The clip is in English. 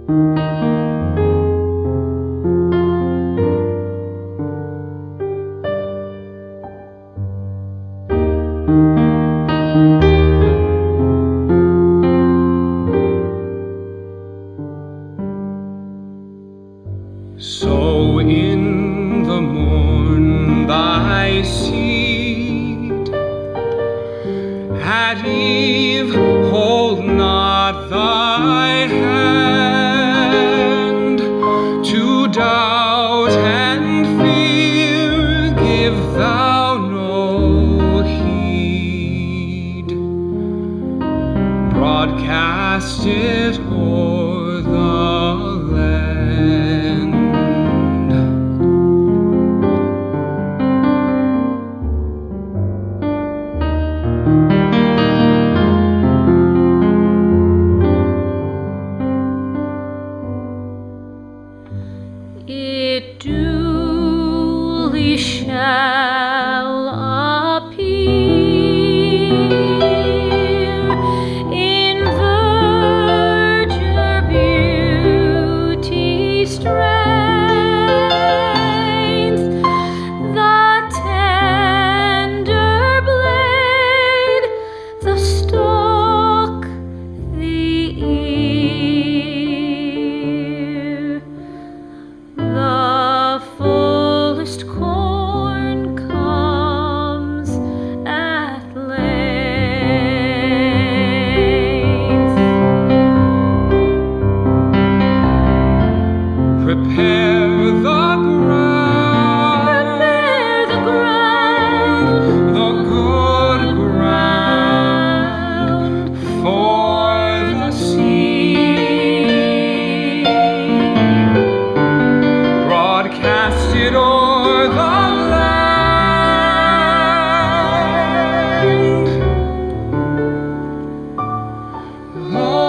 Sow in the morn thy seed, at eve hold not thy hand. To doubt and fear give thou no heed, broadcast it o'er the land. It duly shall appear in verdure, beauty, strength, the tender blade, the stalk, the ear. The fullest corn comes at length. Prepare the ground, the good ground, for the seed. Broadcast it o'er the land.